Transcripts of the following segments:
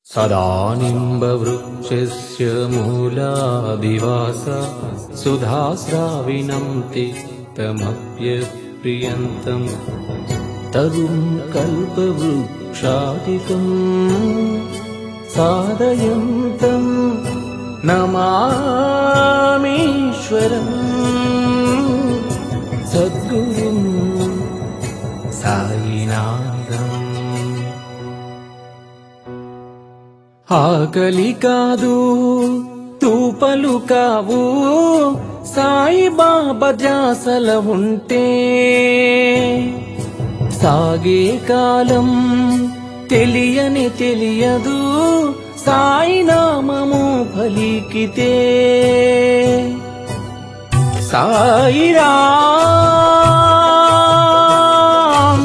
सदानिम्बवृक्षस्य मूलादिवास सुधास्राविणं तिक्तमप्यप्रियन्तम् तरुं कल्पवृक्षादिकं साधयन्तं नमामीश्वरं सद्गुरुं साईनाथम्। ఆకలి కాదు తూపలు కావు సాయిబాబా ధ్యాసల ఉంటే సాగే కాలం తెలియదు సాయి నామము పలికితే సాయిరాం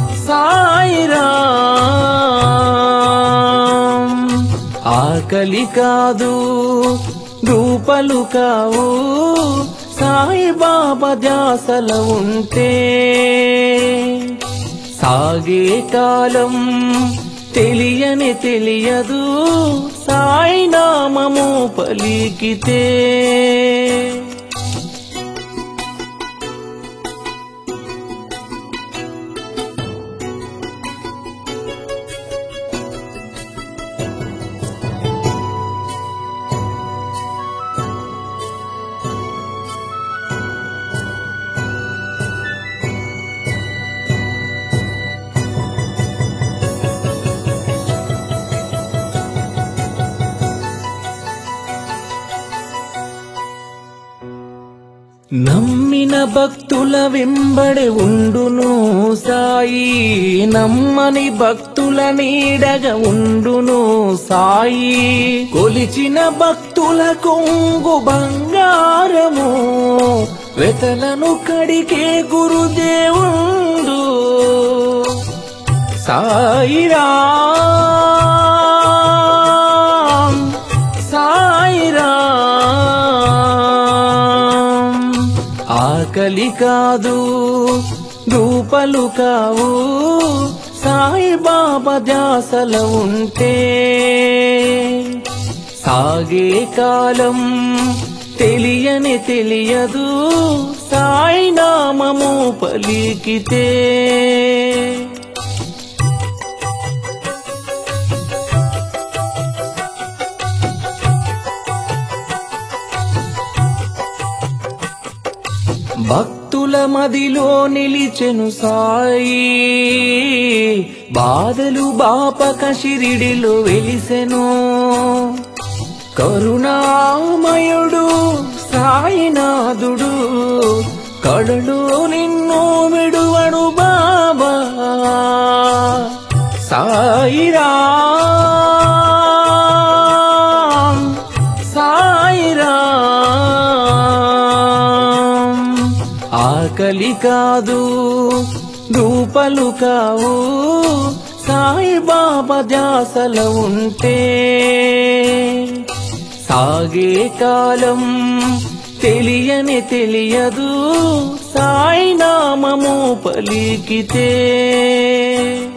సాయిరాం। ఆకలి కాదు రూపలు కావు సాయిబాబా ధ్యాసల ఉంటే సాగే కాలం తెలియదు సాయి నామము పలికితే నమ్మిన భక్తుల వెంబడి ఉండును సాయి నమ్మని భక్తుల నీడగా ఉండును సాయి కొలిచిన భక్తుల కొంగు బంగారము వెతలను కడిగే గురుదేవుండు సాయిరాం సాయిరాం। ఆకలి కాదు రూపలు కావు సాయిబాబా ధ్యాసల ఉంటే సాగే కాలం తెలియదు సాయి నామము పలికితే భక్తుల మదిలో నిలిచెను సాయి బాధలు బాపక షిరిడిలో వెలిసెను కరుణామయుడు సాయినాథుడు కడలో నిన్ను విడువడు బాబా సాయిరాం సాయిరాం। ఆకలి కాదు రూపలు కావు సాయిబాబా ధ్యాసల ఉంటే సాగే కాలం తెలియదు సాయి నామము పలికితే